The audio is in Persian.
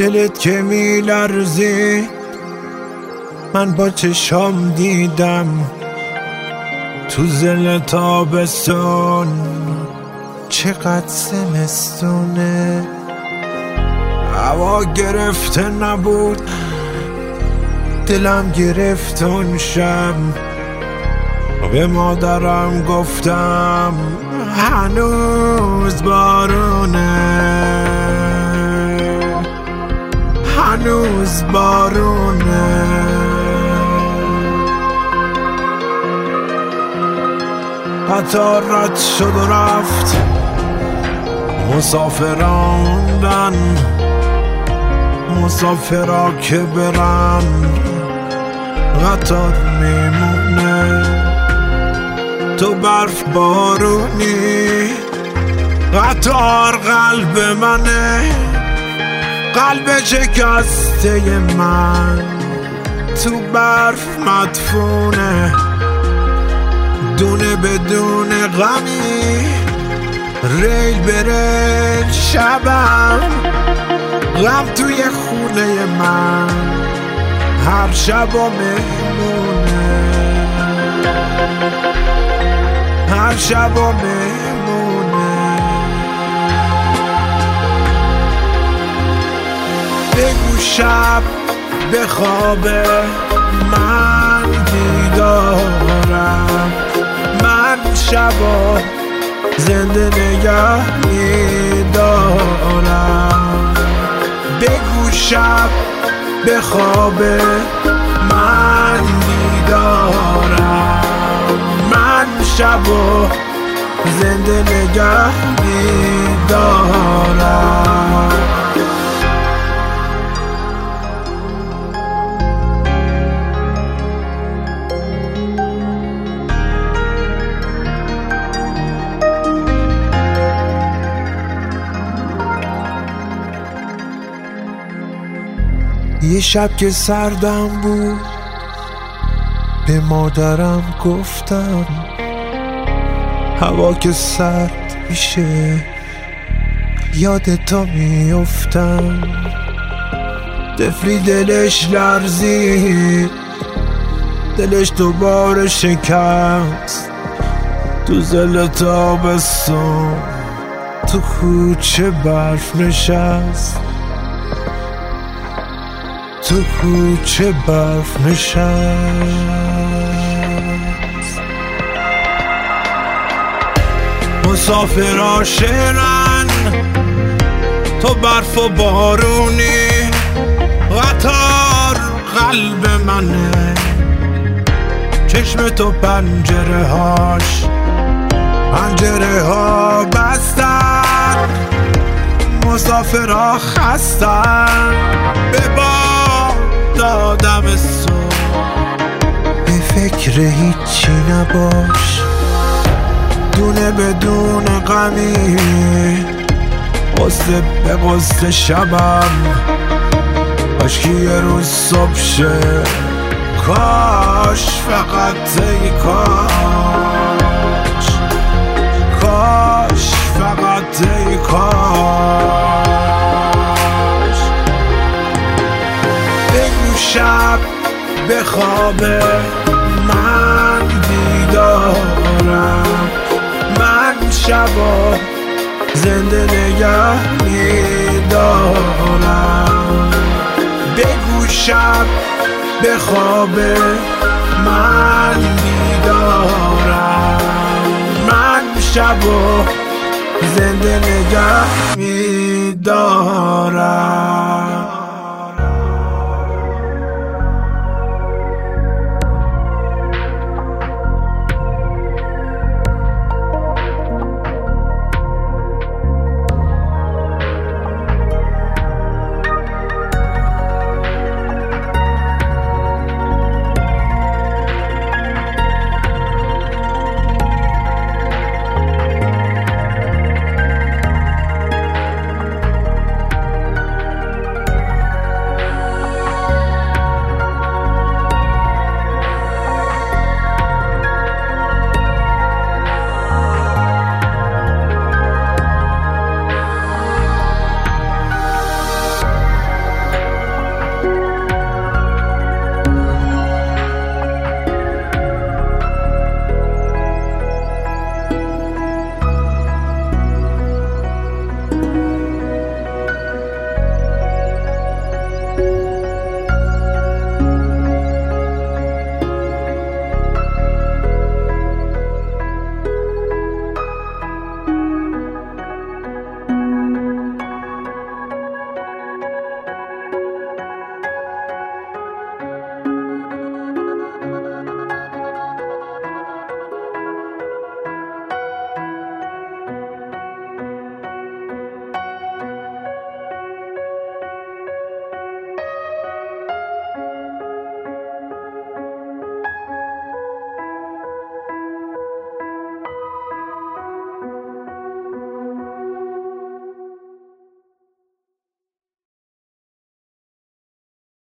دلت که میلرزی من با چشام دیدم تو زل تابستون چقدر زمستونه. هوا گرفته نبود دلم گرفت اون شب، به مادرم گفتم هنوز بارونه، هنوز بارونه. قطار رد شد و رفت، مسافراندن مسافرا که برن قطار میمونه. تو برف بارونی قطار قلب منه، قلب شکسته من تو برف مدفونه. دونه بدون غمی ریل به ریل شبم، غم توی خونه من هر شب و مهمونه، هر شب و مهمونه. بگو شب به خوابه من بیدارم، من شبا زنده نگه میدارم. بگو شب به خوابه من بیدارم، من شبا زنده نگه میدارم. یه شب که سردم بود به مادرم گفتم هوا که سرد میشه یاد تو میافتم. طفلی دلش لرزید، دلش دوباره شکست تو زل تابستون تو کوچه برف نشست، تو کوچه برف نشست. مسافرها شعرن تو برف و بارونی، قطار قلب منه چشم تو پنجره هاش، پنجره ها بستن مسافرها خستن. به دادم صبح به فکر هیچی نباش، دونه بدون غمی قصه به قصه شبم. کاش که یه روز صبح شه، کاش فقط ای کاش، کاش فقط ای کاش. بگو شب به خوابه من بیدارم، من شبا زنده نگه میدارم. بگو شب به خوابه من بیدارم، من شبا زنده نگه میدارم.